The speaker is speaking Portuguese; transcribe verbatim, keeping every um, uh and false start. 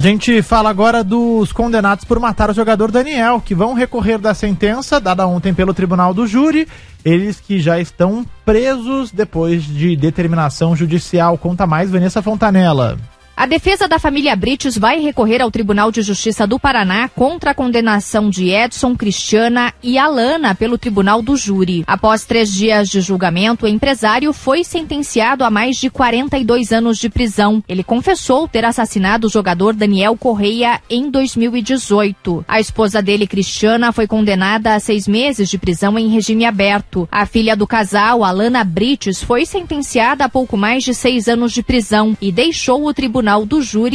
A gente fala agora dos condenados por matar o jogador Daniel, que vão recorrer da sentença dada ontem pelo Tribunal do Júri. Eles que já estão presos depois de determinação judicial. Conta mais, Vanessa Fontanella. A defesa da família Brites vai recorrer ao Tribunal de Justiça do Paraná contra a condenação de Edson, Cristiana e Alana pelo Tribunal do Júri. Após três dias de julgamento, o empresário foi sentenciado a mais de quarenta e dois anos de prisão. Ele confessou ter assassinado o jogador Daniel Correia em dois mil e dezoito. A esposa dele, Cristiana, foi condenada a seis meses de prisão em regime aberto. A filha do casal, Alana Brites, foi sentenciada a pouco mais de seis anos de prisão e deixou o Tribunal do Júri